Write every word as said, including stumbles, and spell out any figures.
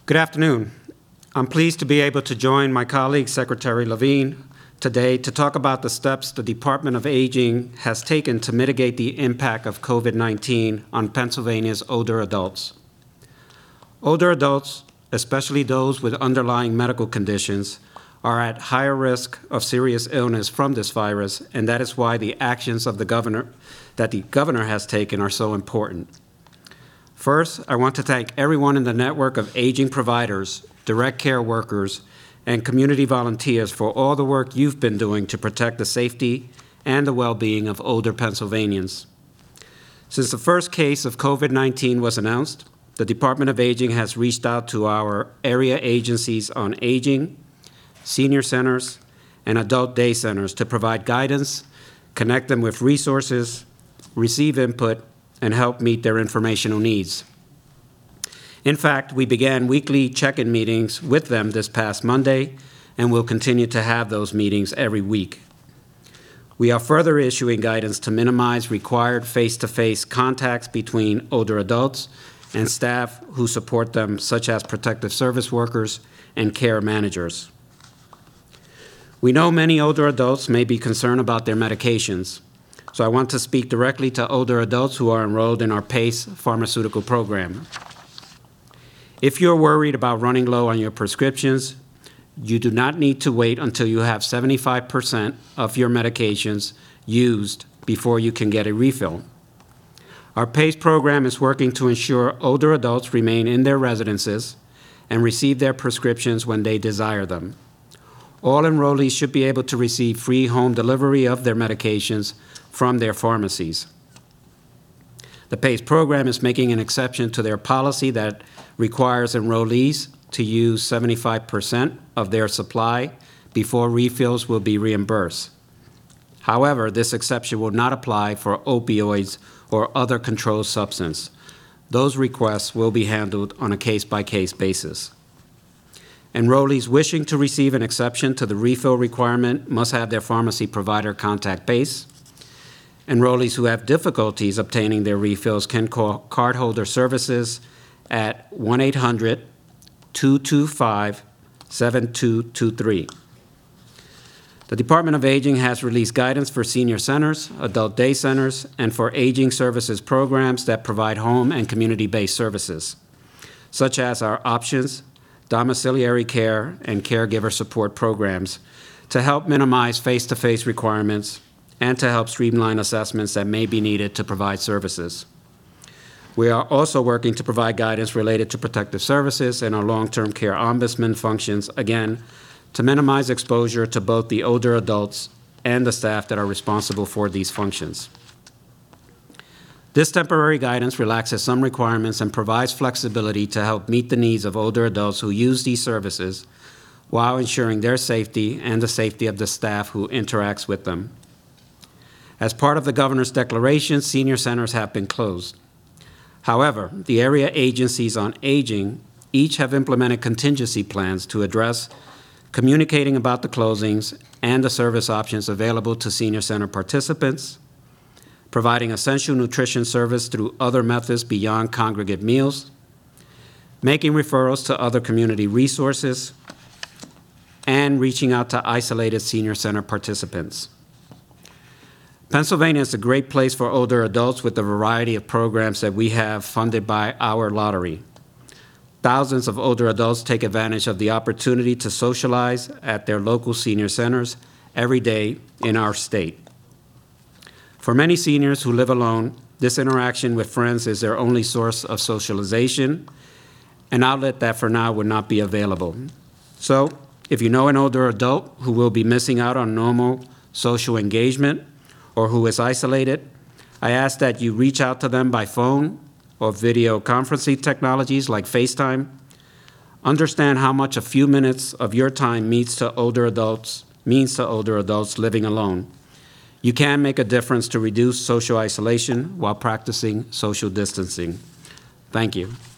Good afternoon. I'm pleased to be able to join my colleague, Secretary Levine, today to talk about the steps the Department of Aging has taken to mitigate the impact of COVID nineteen on Pennsylvania's older adults. Older adults, especially those with underlying medical conditions, are at higher risk of serious illness from this virus, and that is why the actions of the governor that the governor has taken are so important. First, I want to thank everyone in the network of aging providers, direct care workers, and community volunteers for all the work you've been doing to protect the safety and the well-being of older Pennsylvanians. Since the first case of COVID nineteen was announced, the Department of Aging has reached out to our area agencies on aging, senior centers, and adult day centers to provide guidance, connect them with resources, receive input, and help meet their informational needs. In fact, we began weekly check-in meetings with them this past Monday, and will continue to have those meetings every week. We are further issuing guidance to minimize required face-to-face contacts between older adults and staff who support them, such as protective service workers and care managers. We know many older adults may be concerned about their medications, so I want to speak directly to older adults who are enrolled in our PACE pharmaceutical program. If you're worried about running low on your prescriptions, you do not need to wait until you have seventy-five percent of your medications used before you can get a refill. Our PACE program is working to ensure older adults remain in their residences and receive their prescriptions when they desire them. All enrollees should be able to receive free home delivery of their medications from their pharmacies. The PACE program is making an exception to their policy that requires enrollees to use seventy-five percent of their supply before refills will be reimbursed. However, this exception will not apply for opioids or other controlled substance. Those requests will be handled on a case-by-case basis. Enrollees wishing to receive an exception to the refill requirement must have their pharmacy provider contact PACE. Enrollees who have difficulties obtaining their refills can call Cardholder Services at one eight hundred, two two five, seven two two three. The Department of Aging has released guidance for senior centers, adult day centers, and for aging services programs that provide home and community-based services, such as our options, domiciliary care, and caregiver support programs to help minimize face-to-face requirements and to help streamline assessments that may be needed to provide services. We are also working to provide guidance related to protective services and our long-term care ombudsman functions, again, to minimize exposure to both the older adults and the staff that are responsible for these functions. This temporary guidance relaxes some requirements and provides flexibility to help meet the needs of older adults who use these services while ensuring their safety and the safety of the staff who interacts with them. As part of the governor's declaration, senior centers have been closed. However, the area agencies on aging each have implemented contingency plans to address communicating about the closings and the service options available to senior center participants, providing essential nutrition service through other methods beyond congregate meals, making referrals to other community resources, and reaching out to isolated senior center participants. Pennsylvania is a great place for older adults with the variety of programs that we have funded by our lottery. Thousands of older adults take advantage of the opportunity to socialize at their local senior centers every day in our state. For many seniors who live alone, this interaction with friends is their only source of socialization, an outlet that for now would not be available. So, if you know an older adult who will be missing out on normal social engagement or who is isolated, I ask that you reach out to them by phone or video conferencing technologies like FaceTime. Understand how much a few minutes of your time means to older adults, means to older adults living alone. You can make a difference to reduce social isolation while practicing social distancing. Thank you.